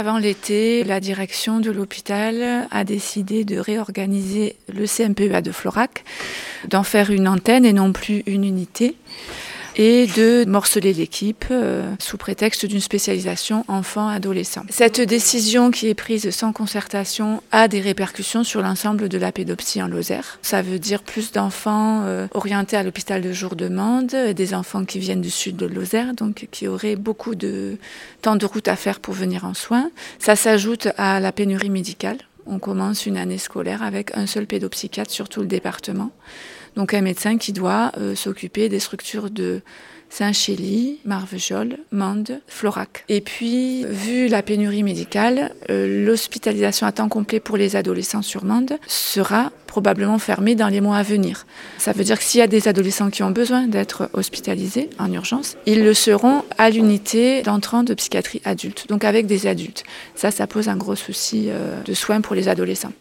Avant l'été, la direction de l'hôpital a décidé de réorganiser le CMPEA de Florac, d'en faire une antenne et non plus une unité, et de morceler l'équipe sous prétexte d'une spécialisation enfants-adolescents. Cette décision qui est prise sans concertation a des répercussions sur l'ensemble de la pédopsie en Lozère. Ça veut dire plus d'enfants orientés à l'hôpital de jour de Mende, des enfants qui viennent du sud de Lozère, donc qui auraient beaucoup de temps de route à faire pour venir en soins. Ça s'ajoute à la pénurie médicale. On commence une année scolaire avec un seul pédopsychiatre sur tout le département. Donc un médecin qui doit s'occuper des structures de Saint-Chély, Marvejols, Mende, Florac. Et puis, vu la pénurie médicale, l'hospitalisation à temps complet pour les adolescents sur Mende sera probablement fermée dans les mois à venir. Ça veut dire que s'il y a des adolescents qui ont besoin d'être hospitalisés en urgence, ils le seront à l'unité d'entrant de psychiatrie adulte, donc avec des adultes. Ça pose un gros souci de soins pour les adolescents.